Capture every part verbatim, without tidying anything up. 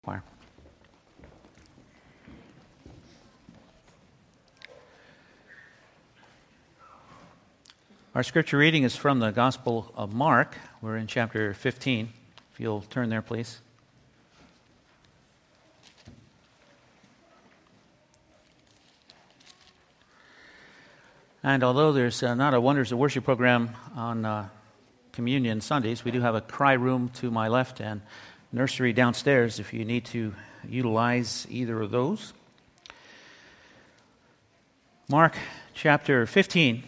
choir. Our scripture reading is from the Gospel of Mark. We're in chapter fifteen. If you'll turn there, please. And although there's uh, not a Wonders of Worship program on uh, Communion Sundays, we do have a cry room to my left and nursery downstairs if you need to utilize either of those. Mark chapter fifteen.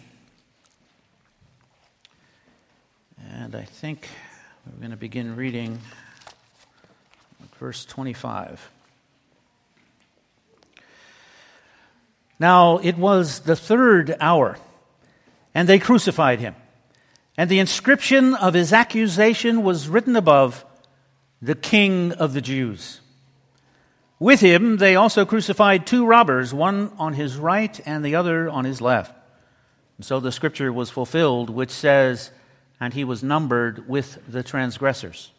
And I think we're going to begin reading at verse twenty-five. Now it was the third hour, and they crucified him. And the inscription of his accusation was written above, "The King of the Jews." With him they also crucified two robbers, one on his right and the other on his left. And so the scripture was fulfilled, which says, "And he was numbered with the transgressors."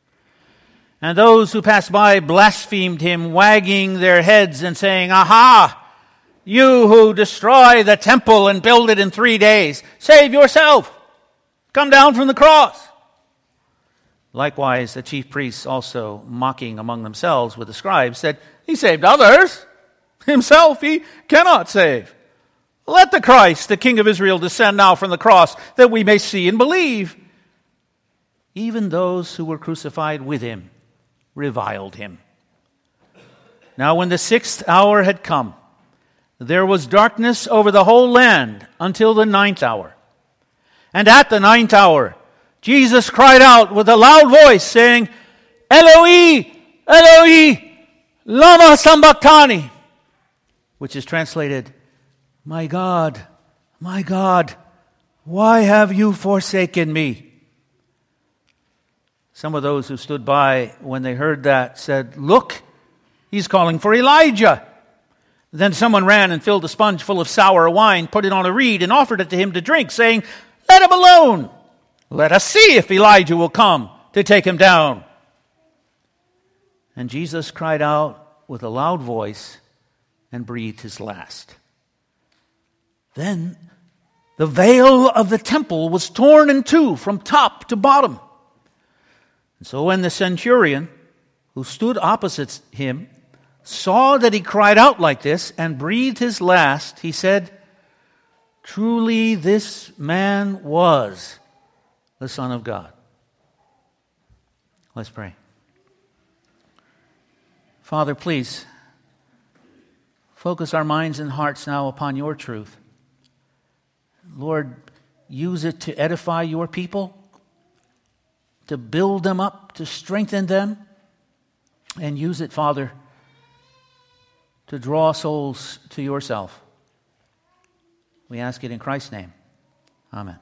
And those who passed by blasphemed him, wagging their heads and saying, "Aha! You who destroy the temple and build it in three days, save yourself! Come down from the cross!" Likewise, the chief priests also, mocking among themselves with the scribes, said, "He saved others. Himself he cannot save. Let the Christ, the King of Israel, descend now from the cross, that we may see and believe." Even those who were crucified with him reviled him. Now when the sixth hour had come, there was darkness over the whole land until the ninth hour. And at the ninth hour, Jesus cried out with a loud voice, saying, "Eloi, Eloi, lama sabachthani," which is translated, "My God, my God, why have you forsaken me?" Some of those who stood by when they heard that said, "Look, he's calling for Elijah." Then someone ran and filled a sponge full of sour wine, put it on a reed, and offered it to him to drink, saying, "Let him alone. Let us see if Elijah will come to take him down." And Jesus cried out with a loud voice and breathed his last. Then the veil of the temple was torn in two from top to bottom. And so when the centurion, who stood opposite him, saw that he cried out like this and breathed his last, he said, "Truly this man was the Son of God." Let's pray. Father, please focus our minds and hearts now upon your truth. Lord, use it to edify your people, to build them up, to strengthen them, and use it, Father, to draw souls to yourself. We ask it in Christ's name. Amen.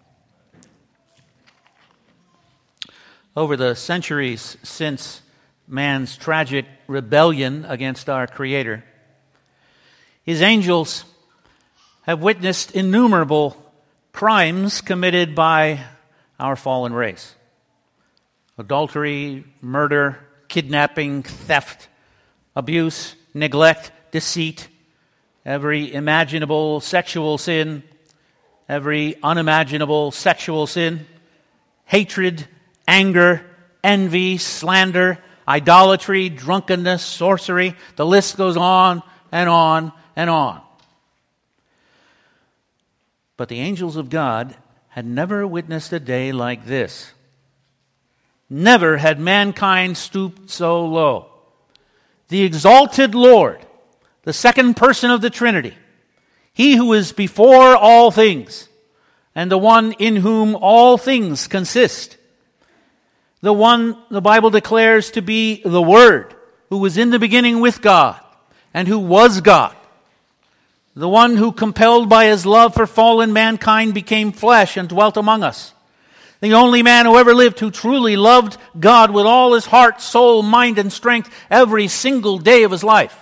Over the centuries since man's tragic rebellion against our Creator, his angels have witnessed innumerable crimes committed by our fallen race. Adultery, murder, kidnapping, theft, abuse, neglect, deceit, every imaginable sexual sin, every unimaginable sexual sin, hatred, anger, envy, slander, idolatry, drunkenness, sorcery. The list goes on and on and on. But the angels of God had never witnessed a day like this. Never had mankind stooped so low. The exalted Lord, the second person of the Trinity, he who is before all things, and the one in whom all things consist, the one the Bible declares to be the Word, who was in the beginning with God, and who was God, the one who, compelled by his love for fallen mankind, became flesh and dwelt among us. The only man who ever lived who truly loved God with all his heart, soul, mind, and strength every single day of his life.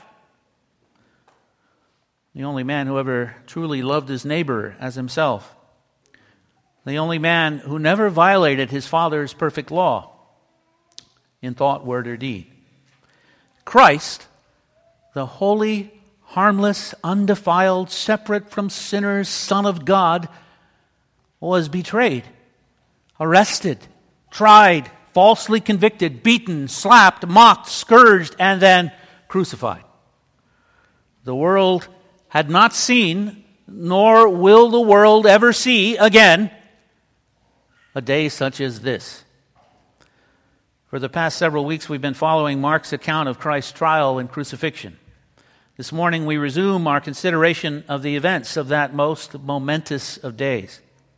The only man who ever truly loved his neighbor as himself. The only man who never violated his Father's perfect law in thought, word, or deed. Christ, the holy, harmless, undefiled, separate from sinners, Son of God, was betrayed, arrested, tried, falsely convicted, beaten, slapped, mocked, scourged, and then crucified. The world had not seen, nor will the world ever see again, a day such as this. For the past several weeks, we've been following Mark's account of Christ's trial and crucifixion. This morning, we resume our consideration of the events of that most momentous of days.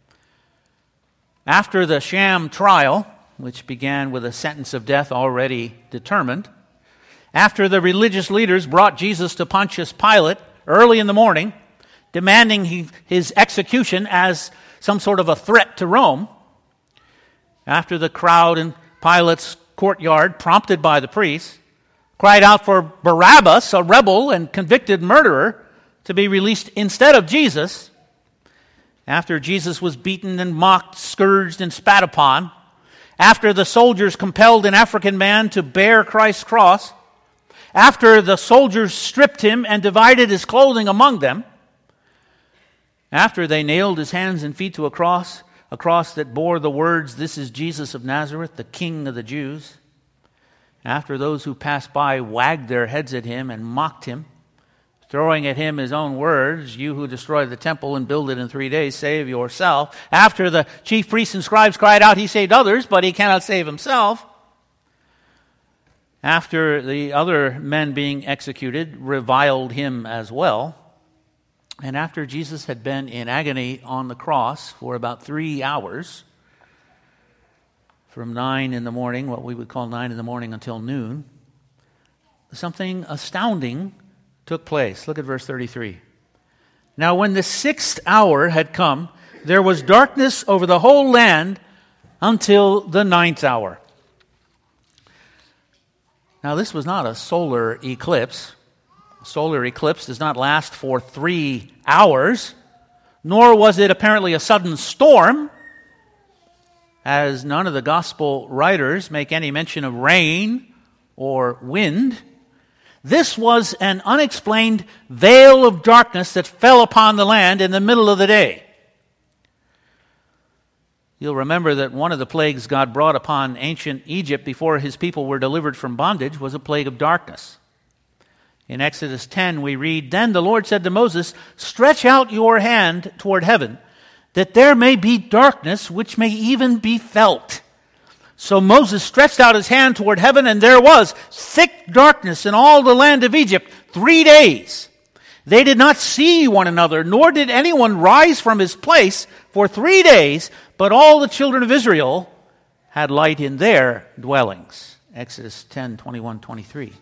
After the sham trial, which began with a sentence of death already determined, after the religious leaders brought Jesus to Pontius Pilate early in the morning, demanding he, his execution as some sort of a threat to Rome, after the crowd in Pilate's courtyard, prompted by the priests, cried out for Barabbas, a rebel and convicted murderer, to be released instead of Jesus, after Jesus was beaten and mocked, scourged, and spat upon, after the soldiers compelled an African man to bear Christ's cross, after the soldiers stripped him and divided his clothing among them, after they nailed his hands and feet to a cross, a cross that bore the words, "This is Jesus of Nazareth, the King of the Jews," after those who passed by wagged their heads at him and mocked him, throwing at him his own words, "You who destroy the temple and build it in three days, save yourself." After the chief priests and scribes cried out, "He saved others, but he cannot save himself." After the other men being executed reviled him as well, and after Jesus had been in agony on the cross for about three hours, from nine in the morning, what we would call nine in the morning, until noon, something astounding took place. Look at verse thirty-three. Now when the sixth hour had come, there was darkness over the whole land until the ninth hour. Now this was not a solar eclipse. A solar eclipse does not last for three hours, nor was it apparently a sudden storm, as none of the gospel writers make any mention of rain or wind. This was an unexplained veil of darkness that fell upon the land in the middle of the day. You'll remember that one of the plagues God brought upon ancient Egypt before his people were delivered from bondage was a plague of darkness. In Exodus ten we read, "Then the Lord said to Moses, 'Stretch out your hand toward heaven, that there may be darkness which may even be felt.' So Moses stretched out his hand toward heaven, and there was thick darkness in all the land of Egypt three days. They did not see one another, nor did anyone rise from his place for three days, but all the children of Israel had light in their dwellings." Exodus ten, twenty-one, twenty-three.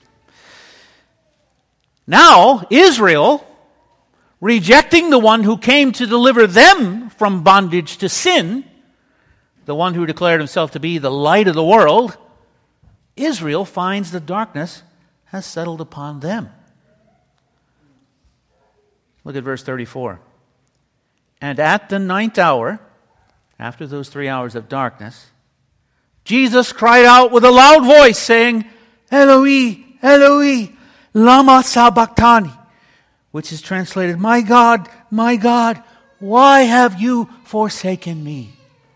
Now, Israel, rejecting the one who came to deliver them from bondage to sin, the one who declared himself to be the light of the world, Israel finds the darkness has settled upon them. Look at verse thirty-four. "And at the ninth hour," after those three hours of darkness, "Jesus cried out with a loud voice, saying, 'Eloi, Eloi, lama sabachthani,' which is translated, 'My God, my God, why have you forsaken me?'"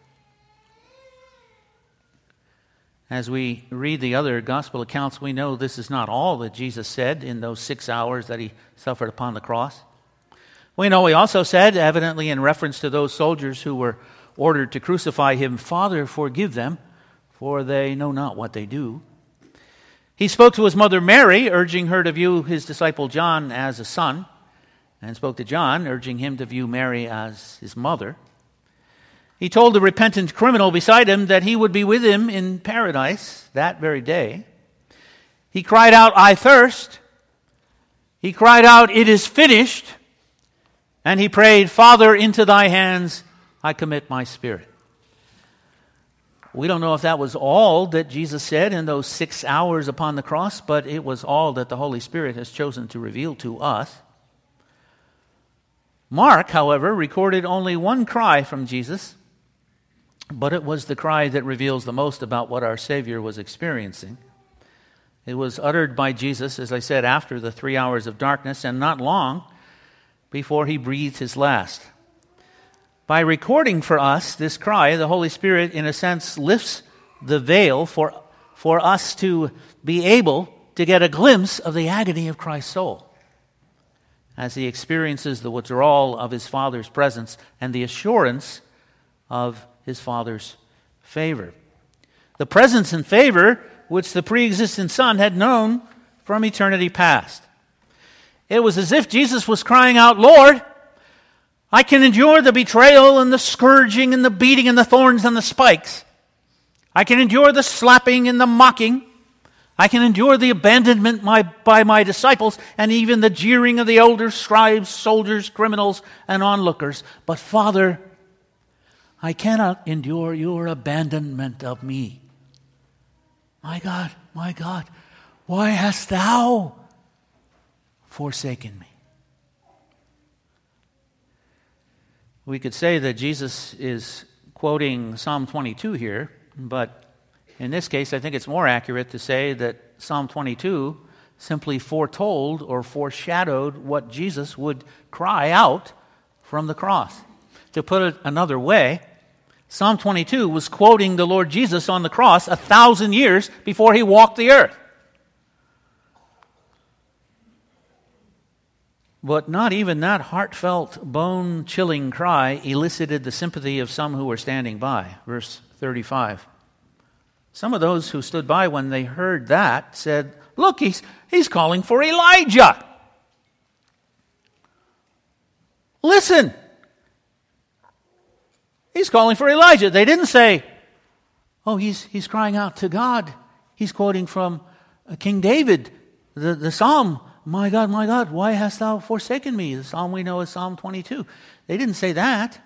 As we read the other gospel accounts, we know this is not all that Jesus said in those six hours that he suffered upon the cross. We know he also said, evidently in reference to those soldiers who were ordered to crucify him, "Father, forgive them, for they know not what they do." He spoke to his mother Mary, urging her to view his disciple John as a son, and spoke to John, urging him to view Mary as his mother. He told the repentant criminal beside him that he would be with him in paradise that very day. He cried out, "I thirst." He cried out, "It is finished." And he prayed, "Father, into thy hands I commit my spirit." We don't know if that was all that Jesus said in those six hours upon the cross, but it was all that the Holy Spirit has chosen to reveal to us. Mark, however, recorded only one cry from Jesus, but it was the cry that reveals the most about what our Savior was experiencing. It was uttered by Jesus, as I said, after the three hours of darkness, and not long before he breathed his last. By recording for us this cry, the Holy Spirit, in a sense, lifts the veil for, for us to be able to get a glimpse of the agony of Christ's soul as he experiences the withdrawal of his Father's presence and the assurance of his Father's favor. The presence and favor which the pre-existent Son had known from eternity past. It was as if Jesus was crying out, Lord, I can endure the betrayal and the scourging and the beating and the thorns and the spikes. I can endure the slapping and the mocking. I can endure the abandonment my, by my disciples and even the jeering of the elders, scribes, soldiers, criminals, and onlookers. But Father, I cannot endure your abandonment of me. My God, my God, why hast thou forsaken me? We could say that Jesus is quoting Psalm twenty-two here, but in this case, I think it's more accurate to say that Psalm twenty-two simply foretold or foreshadowed what Jesus would cry out from the cross. To put it another way, Psalm twenty-two was quoting the Lord Jesus on the cross a thousand years before he walked the earth. But not even that heartfelt, bone-chilling cry elicited the sympathy of some who were standing by. Verse thirty-five. Some of those who stood by when they heard that said, look, he's, he's calling for Elijah. Listen. He's calling for Elijah. They didn't say, oh, he's he's crying out to God. He's quoting from King David, the, the psalm, my God, my God, why hast thou forsaken me? The psalm we know is Psalm twenty-two. They didn't say that.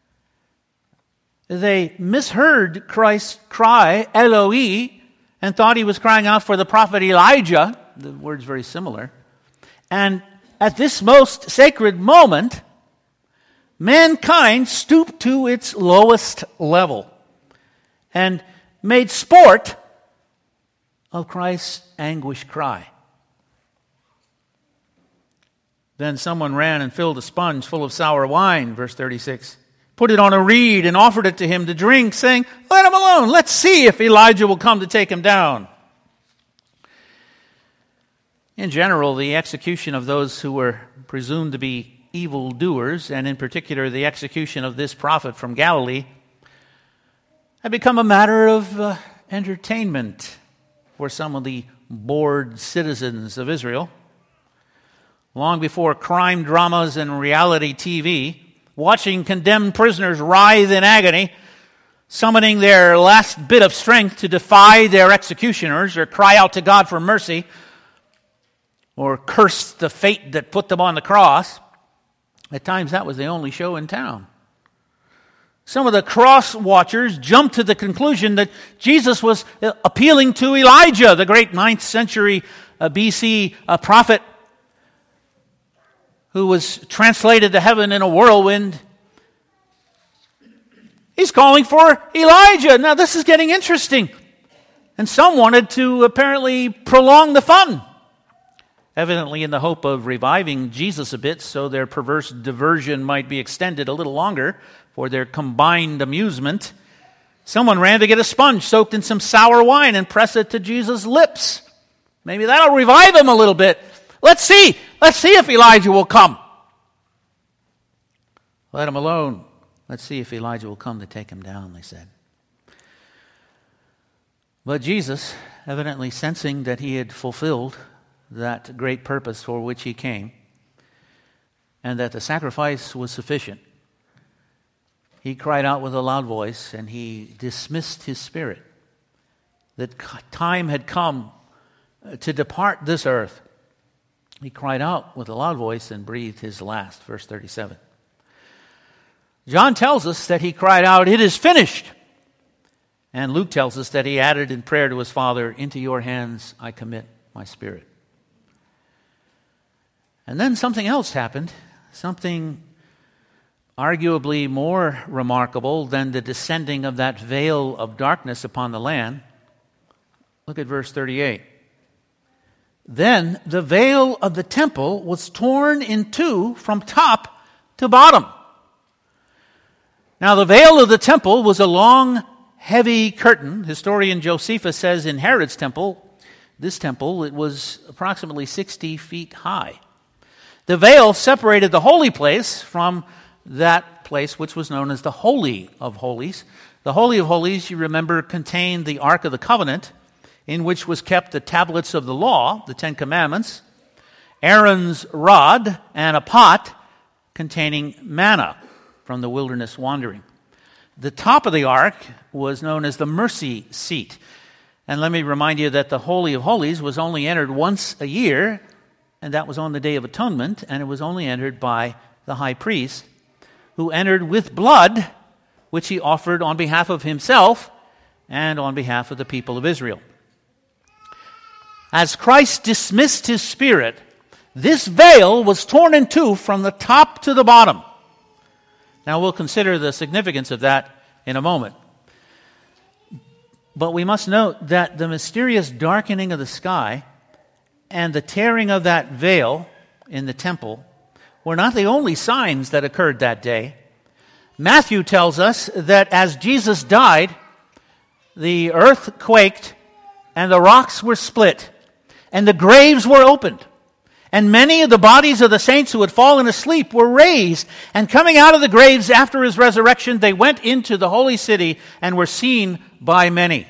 They misheard Christ's cry, Eloi, and thought he was crying out for the prophet Elijah. The word's very similar. And at this most sacred moment, mankind stooped to its lowest level and made sport of Christ's anguish cry. Then someone ran and filled a sponge full of sour wine, verse thirty-six, put it on a reed and offered it to him to drink, saying, let him alone. Let's see if Elijah will come to take him down. In general, the execution of those who were presumed to be evildoers, and in particular the execution of this prophet from Galilee, had become a matter of uh, entertainment for some of the bored citizens of Israel. Long before crime dramas and reality T V, watching condemned prisoners writhe in agony, summoning their last bit of strength to defy their executioners or cry out to God for mercy or curse the fate that put them on the cross, at times that was the only show in town. Some of the cross watchers jumped to the conclusion that Jesus was appealing to Elijah, the great ninth century uh, B C uh, prophet who was translated to heaven in a whirlwind. He's calling for Elijah. Now this is getting interesting. And some wanted to apparently prolong the fun, evidently in the hope of reviving Jesus a bit so their perverse diversion might be extended a little longer for their combined amusement. Someone ran to get a sponge soaked in some sour wine and press it to Jesus' lips. Maybe that'll revive him a little bit. Let's see. Let's see if Elijah will come. Let him alone. Let's see if Elijah will come to take him down, they said. But Jesus, evidently sensing that he had fulfilled that great purpose for which he came, and that the sacrifice was sufficient, he cried out with a loud voice, and he dismissed his spirit. That time had come to depart this earth. He cried out with a loud voice and breathed his last. Verse thirty-seven. John tells us that he cried out, "It is finished." And Luke tells us that he added in prayer to his Father, "Into your hands I commit my spirit." And then something else happened, something arguably more remarkable than the descending of that veil of darkness upon the land. Look at verse thirty-eight. Then the veil of the temple was torn in two from top to bottom. Now the veil of the temple was a long, heavy curtain. Historian Josephus says in Herod's temple, this temple, it was approximately sixty feet high. The veil separated the holy place from that place which was known as the Holy of Holies. The Holy of Holies, you remember, contained the Ark of the Covenant, in which was kept the tablets of the law, the Ten Commandments, Aaron's rod, and a pot containing manna from the wilderness wandering. The top of the ark was known as the mercy seat. And let me remind you that the Holy of Holies was only entered once a year, and that was on the Day of Atonement, and it was only entered by the high priest, who entered with blood, which he offered on behalf of himself and on behalf of the people of Israel. As Christ dismissed his spirit, this veil was torn in two from the top to the bottom. Now we'll consider the significance of that in a moment. But we must note that the mysterious darkening of the sky and the tearing of that veil in the temple were not the only signs that occurred that day. Matthew tells us that as Jesus died, the earth quaked and the rocks were split and the graves were opened. And many of the bodies of the saints who had fallen asleep were raised. And coming out of the graves after his resurrection, they went into the holy city and were seen by many.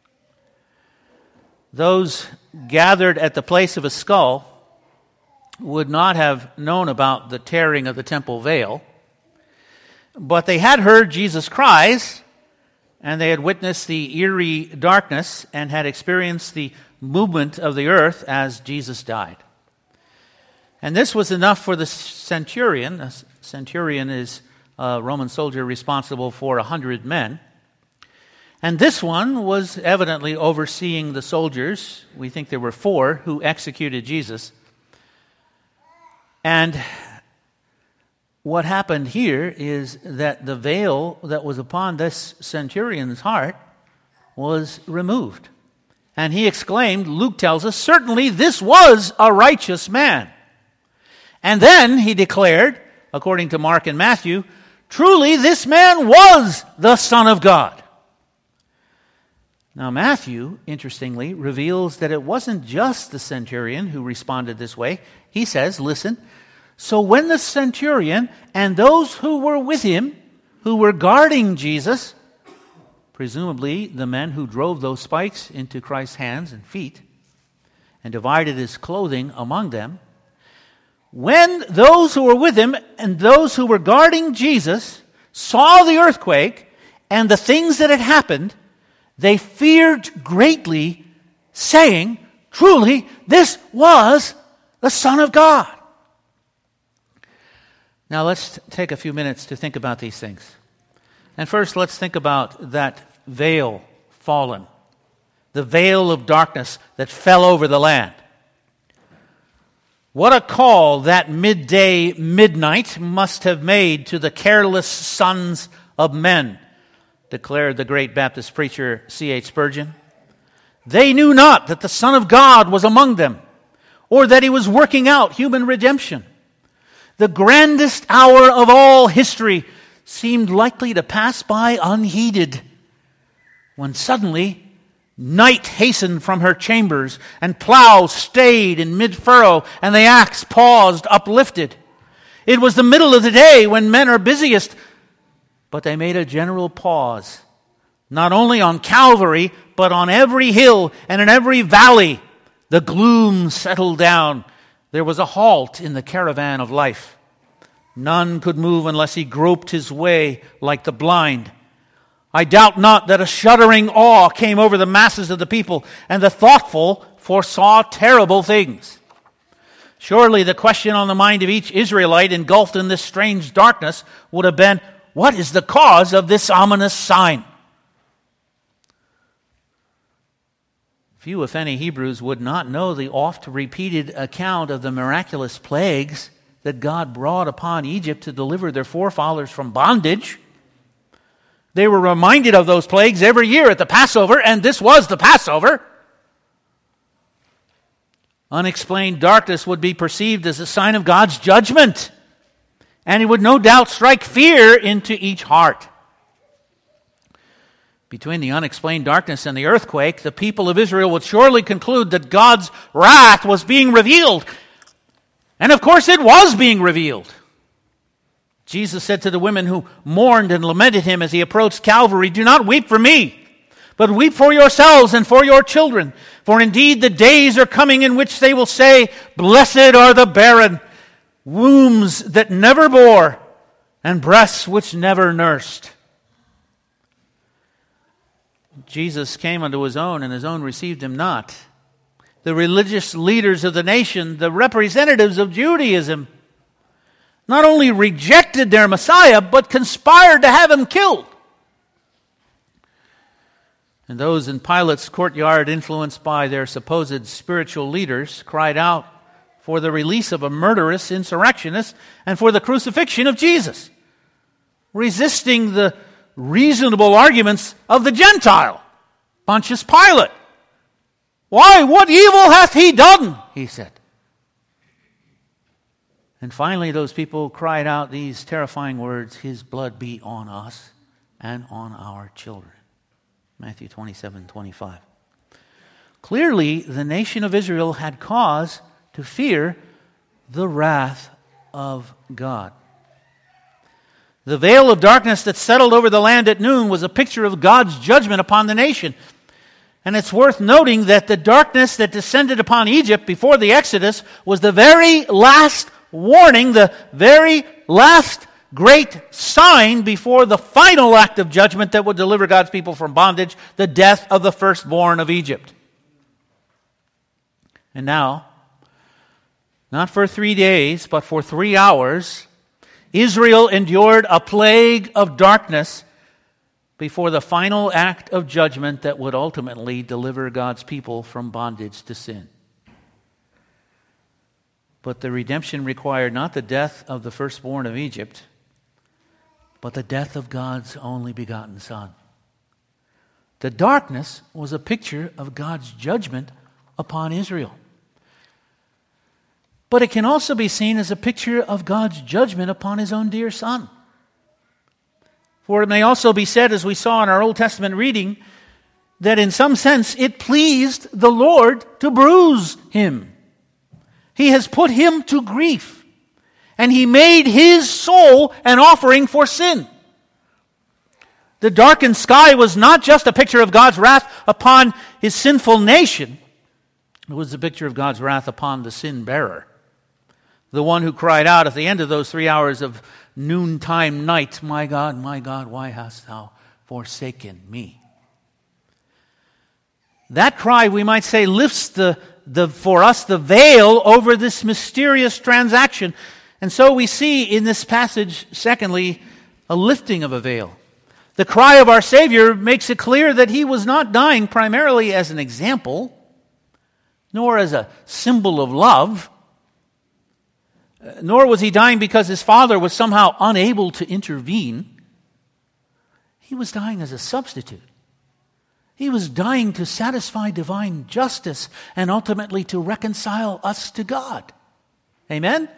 Those gathered at the place of a skull would not have known about the tearing of the temple veil, but they had heard Jesus' cries, and they had witnessed the eerie darkness and had experienced the movement of the earth as Jesus died. And this was enough for the centurion. A centurion is a Roman soldier responsible for a hundred men. And this one was evidently overseeing the soldiers. We think there were four who executed Jesus. And what happened here is that the veil that was upon this centurion's heart was removed. And he exclaimed, Luke tells us, certainly this was a righteous man. And then he declared, according to Mark and Matthew, truly this man was the Son of God. Now Matthew, interestingly, reveals that it wasn't just the centurion who responded this way. He says, listen, so when the centurion and those who were with him, who were guarding Jesus, presumably the men who drove those spikes into Christ's hands and feet and divided his clothing among them, when those who were with him and those who were guarding Jesus saw the earthquake and the things that had happened, they feared greatly, saying, truly, this was the Son of God. Now let's take a few minutes to think about these things. And first, let's think about that veil fallen, the veil of darkness that fell over the land. What a call that midday midnight must have made to the careless sons of men, declared the great Baptist preacher C H Spurgeon. They knew not that the Son of God was among them, or that he was working out human redemption. The grandest hour of all history seemed likely to pass by unheeded, when suddenly night hastened from her chambers, and plow stayed in mid-furrow, and the axe paused uplifted. It was the middle of the day when men are busiest, but they made a general pause, not only on Calvary, but on every hill and in every valley. The gloom settled down. There was a halt in the caravan of life. None could move unless he groped his way like the blind. I doubt not that a shuddering awe came over the masses of the people, and the thoughtful foresaw terrible things. Surely the question on the mind of each Israelite engulfed in this strange darkness would have been, what is the cause of this ominous sign? Few, if any, Hebrews would not know the oft-repeated account of the miraculous plagues that God brought upon Egypt to deliver their forefathers from bondage. They were reminded of those plagues every year at the Passover, and this was the Passover. Unexplained darkness would be perceived as a sign of God's judgment, and it would no doubt strike fear into each heart. Between the unexplained darkness and the earthquake, the people of Israel would surely conclude that God's wrath was being revealed. And of course it was being revealed. Jesus said to the women who mourned and lamented him as he approached Calvary, "Do not weep for me, but weep for yourselves and for your children. For indeed the days are coming in which they will say, 'Blessed are the barren, wombs that never bore, and breasts which never nursed.'" Jesus came unto his own, and his own received him not. The religious leaders of the nation, the representatives of Judaism, not only rejected their Messiah, but conspired to have him killed. And those in Pilate's courtyard, influenced by their supposed spiritual leaders, cried out for the release of a murderous insurrectionist and for the crucifixion of Jesus, resisting the reasonable arguments of the Gentile, Pontius Pilate. "Why, what evil hath he done?" he said. And finally those people cried out these terrifying words, "His blood be on us and on our children." Matthew twenty-seven twenty-five. Clearly, the nation of Israel had cause to fear the wrath of God. The veil of darkness that settled over the land at noon was a picture of God's judgment upon the nation. And it's worth noting that the darkness that descended upon Egypt before the Exodus was the very last warning, the very last great sign before the final act of judgment that would deliver God's people from bondage, the death of the firstborn of Egypt. And now, not for three days, but for three hours, Israel endured a plague of darkness before the final act of judgment that would ultimately deliver God's people from bondage to sin. But the redemption required not the death of the firstborn of Egypt, but the death of God's only begotten Son. The darkness was a picture of God's judgment upon Israel. But it can also be seen as a picture of God's judgment upon his own dear Son. For it may also be said, as we saw in our Old Testament reading, that in some sense it pleased the Lord to bruise him. He has put him to grief, and he made his soul an offering for sin. The darkened sky was not just a picture of God's wrath upon his sinful nation. It was a picture of God's wrath upon the sin bearer, the one who cried out at the end of those three hours of noontime night, "My God, my God, why hast thou forsaken me?" That cry, we might say, lifts the, the for us the veil over this mysterious transaction. And so we see in this passage, secondly, a lifting of a veil. The cry of our Savior makes it clear that he was not dying primarily as an example, nor as a symbol of love, nor was he dying because his Father was somehow unable to intervene. He was dying as a substitute. He was dying to satisfy divine justice and ultimately to reconcile us to God. Amen?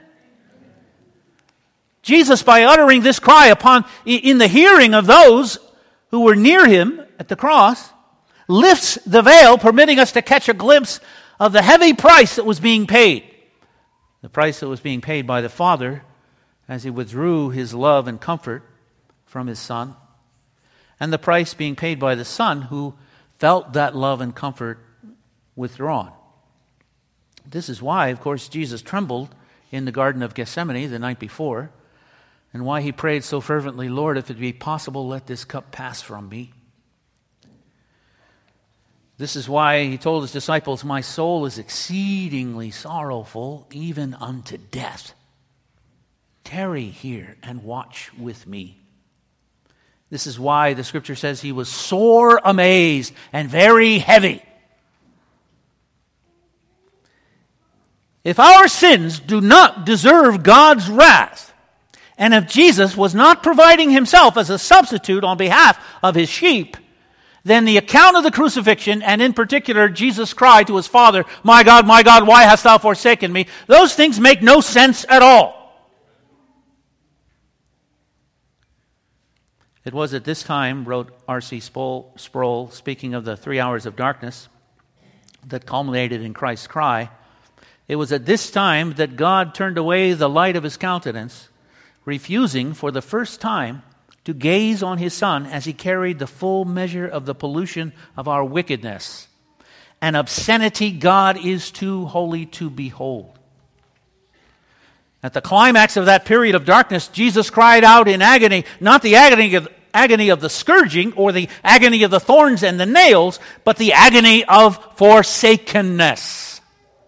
Jesus, by uttering this cry upon in the hearing of those who were near him at the cross, lifts the veil, permitting us to catch a glimpse of the heavy price that was being paid. The price that was being paid by the Father as he withdrew his love and comfort from his Son, and the price being paid by the Son who felt that love and comfort withdrawn. This is why, of course, Jesus trembled in the Garden of Gethsemane the night before, and why he prayed so fervently, "Lord, if it be possible, let this cup pass from me." This is why he told his disciples, "My soul is exceedingly sorrowful, even unto death. Tarry here and watch with me." This is why the scripture says he was sore amazed and very heavy. If our sins do not deserve God's wrath, and if Jesus was not providing himself as a substitute on behalf of his sheep, then the account of the crucifixion, and in particular Jesus' cry to his Father, "My God, my God, why hast thou forsaken me?" those things make no sense at all. It was at this time, wrote R C Sproul, speaking of the three hours of darkness that culminated in Christ's cry, it was at this time that God turned away the light of his countenance, refusing for the first time to gaze on his Son as he carried the full measure of the pollution of our wickedness. An obscenity God is too holy to behold. At the climax of that period of darkness, Jesus cried out in agony, not the agony of, agony of the scourging or the agony of the thorns and the nails, but the agony of forsakenness.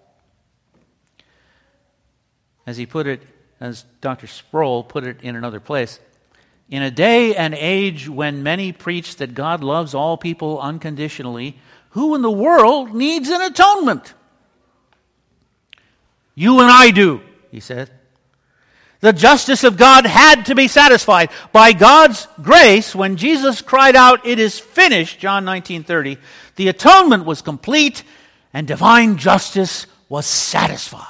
As he put it, as Doctor Sproul put it in another place, in a day and age when many preach that God loves all people unconditionally, who in the world needs an atonement? You and I do, he said. The justice of God had to be satisfied. By God's grace, when Jesus cried out, "It is finished," John nineteen thirty, the atonement was complete and divine justice was satisfied.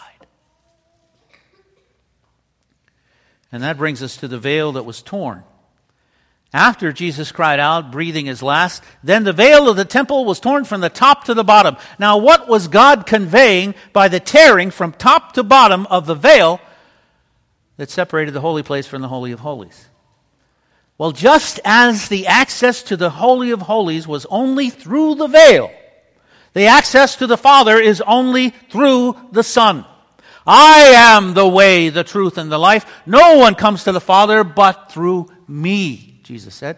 And that brings us to the veil that was torn. After Jesus cried out, breathing his last, then the veil of the temple was torn from the top to the bottom. Now, what was God conveying by the tearing from top to bottom of the veil that separated the holy place from the Holy of Holies? Well, just as the access to the Holy of Holies was only through the veil, the access to the Father is only through the Son. I am the way, the truth, and the life. No one comes to the Father but through me, Jesus said.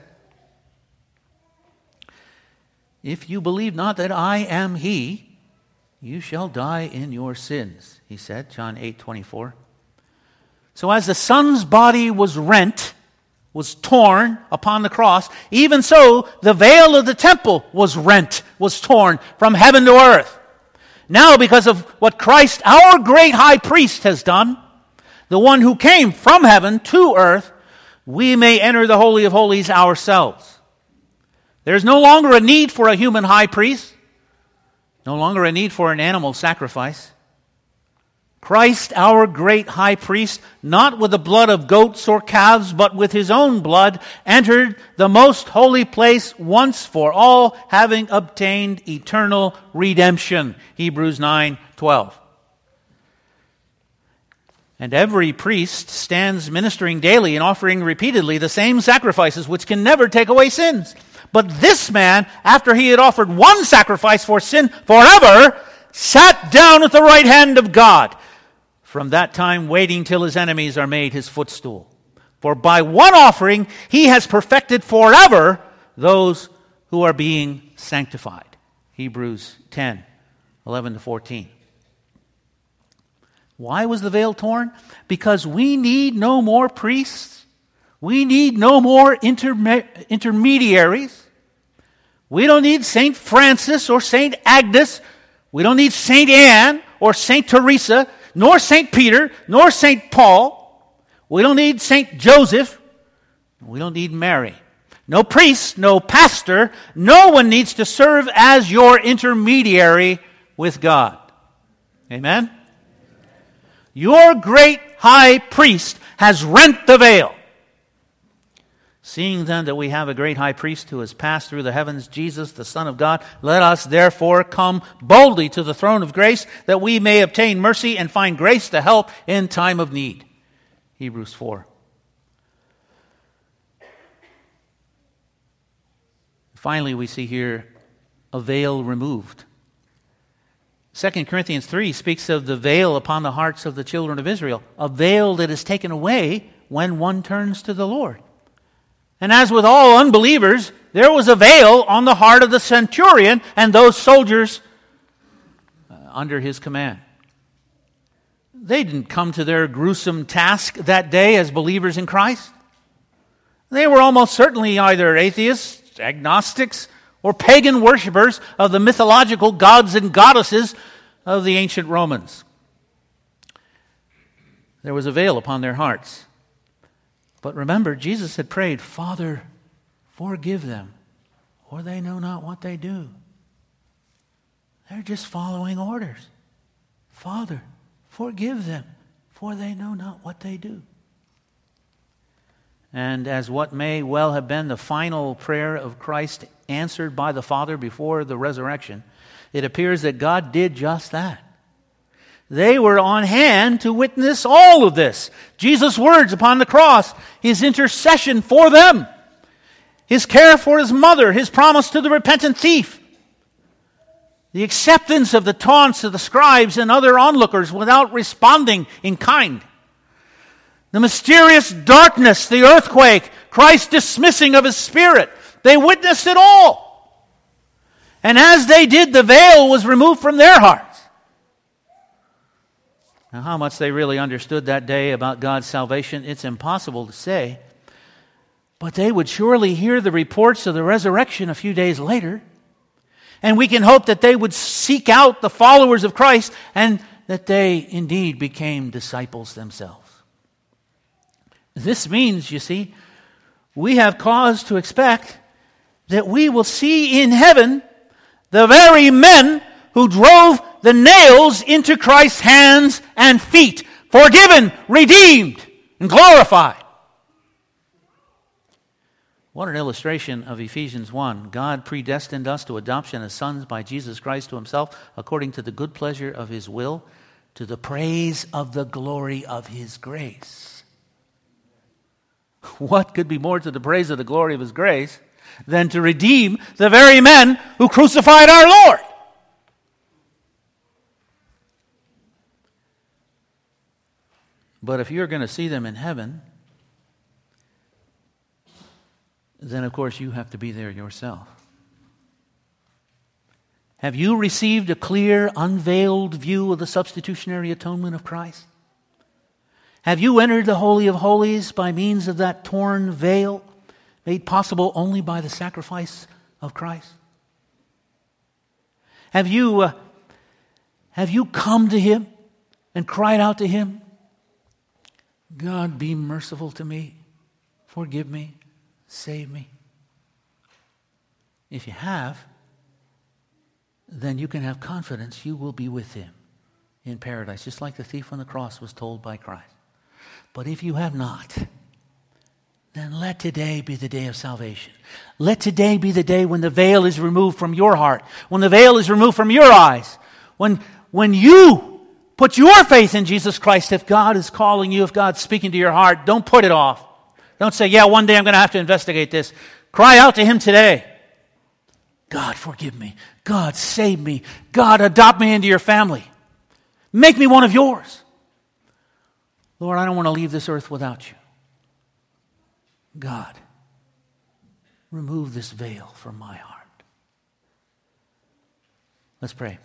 If you believe not that I am He, you shall die in your sins, he said, John eight twenty-four. So as the Son's body was rent, was torn upon the cross, even so the veil of the temple was rent, was torn from heaven to earth. Now, because of what Christ, our great high priest, has done, the one who came from heaven to earth, we may enter the Holy of Holies ourselves. There's no longer a need for a human high priest, no longer a need for an animal sacrifice. Christ, our great high priest, not with the blood of goats or calves, but with his own blood, entered the most holy place once for all, having obtained eternal redemption. Hebrews nine twelve. And every priest stands ministering daily and offering repeatedly the same sacrifices, which can never take away sins. But this man, after he had offered one sacrifice for sin forever, sat down at the right hand of God, from that time waiting till his enemies are made his footstool. For by one offering he has perfected forever those who are being sanctified. Hebrews ten eleven to fourteen. Why was the veil torn? Because we need no more priests. We need no more interme- intermediaries. We don't need Saint Francis or Saint Agnes. We don't need Saint Anne or Saint Teresa, nor Saint Peter, nor Saint Paul. We don't need Saint Joseph. We don't need Mary. No priest, no pastor. No one needs to serve as your intermediary with God. Amen? Your great high priest has rent the veil. Seeing then that we have a great high priest who has passed through the heavens, Jesus, the Son of God, let us therefore come boldly to the throne of grace, that we may obtain mercy and find grace to help in time of need. Hebrews four. Finally, we see here a veil removed. Second Corinthians three speaks of the veil upon the hearts of the children of Israel, a veil that is taken away when one turns to the Lord. And as with all unbelievers, there was a veil on the heart of the centurion and those soldiers uh, under his command. They didn't come to their gruesome task that day as believers in Christ. They were almost certainly either atheists, agnostics, or pagan worshippers of the mythological gods and goddesses of the ancient Romans. There was a veil upon their hearts. But remember, Jesus had prayed, "Father, forgive them. for they know not what they do. They're just following orders. Father, forgive them, for they know not what they do. And as what may well have been the final prayer of Christ answered by the Father before the resurrection, it appears that God did just that. They were on hand to witness all of this. Jesus' words upon the cross, His intercession for them, His care for His mother, His promise to the repentant thief, the acceptance of the taunts of the scribes and other onlookers without responding in kind, the mysterious darkness, the earthquake, Christ's dismissing of His Spirit. They witnessed it all. And as they did, the veil was removed from their hearts. Now, how much they really understood that day about God's salvation, it's impossible to say. But they would surely hear the reports of the resurrection a few days later. And we can hope that they would seek out the followers of Christ and that they indeed became disciples themselves. This means, you see, we have cause to expect that we will see in heaven the very men who drove the nails into Christ's hands and feet, forgiven, redeemed, and glorified. What an illustration of Ephesians one. God predestined us to adoption as sons by Jesus Christ to Himself, according to the good pleasure of His will, to the praise of the glory of His grace. What could be more to the praise of the glory of His grace than to redeem the very men who crucified our Lord? But if you're going to see them in heaven, then of course you have to be there yourself. Have you received a clear, unveiled view of the substitutionary atonement of Christ? Have you entered the Holy of Holies by means of that torn veil made possible only by the sacrifice of Christ? Have you, uh, have you come to Him and cried out to Him, God, be merciful to me, forgive me, save me? If you have, then you can have confidence you will be with Him in paradise, just like the thief on the cross was told by Christ. But if you have not, then let today be the day of salvation. Let today be the day when the veil is removed from your heart, when the veil is removed from your eyes, when, when you put your faith in Jesus Christ. If God is calling you, if God's speaking to your heart, don't put it off. Don't say, yeah, one day I'm going to have to investigate this. Cry out to Him today. God, forgive me. God, save me. God, adopt me into your family. Make me one of yours. Lord, I don't want to leave this earth without you. God, remove this veil from my heart. Let's pray.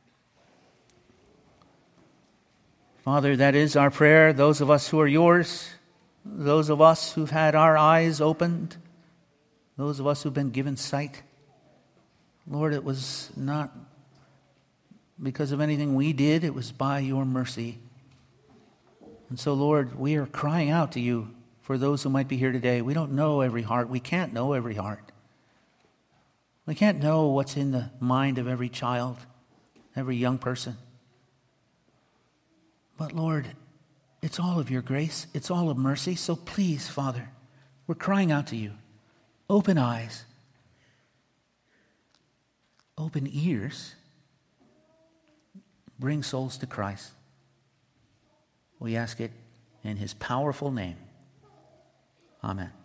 Father, that is our prayer. Those of us who are yours, those of us who've had our eyes opened, those of us who've been given sight, Lord, it was not because of anything we did, it was by your mercy. And so, Lord, we are crying out to you for those who might be here today. We don't know every heart. We can't know every heart. We can't know what's in the mind of every child, every young person. But, Lord, it's all of your grace. It's all of mercy. So please, Father, we're crying out to you. Open eyes. Open ears. Bring souls to Christ. We ask it in His powerful name. Amen.